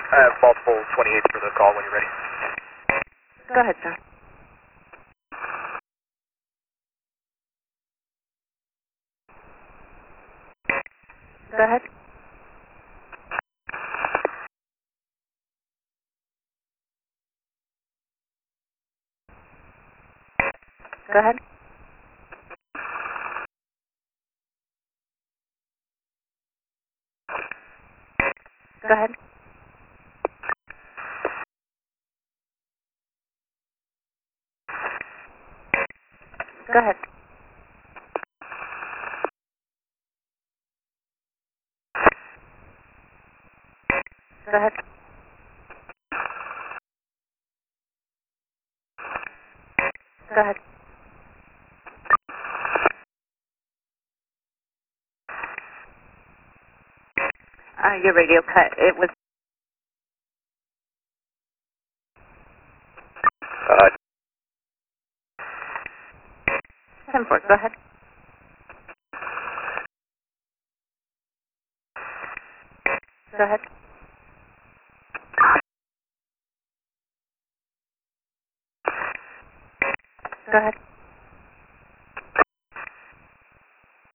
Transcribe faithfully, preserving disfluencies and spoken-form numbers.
I have multiple twenty-eights for the call when you're ready. Go ahead, sir. Go ahead. Go ahead. Go ahead. Go ahead. Go ahead. Go ahead. Uh, your radio cut. It was Uh, ten four. Go ahead. Go ahead. Go ahead.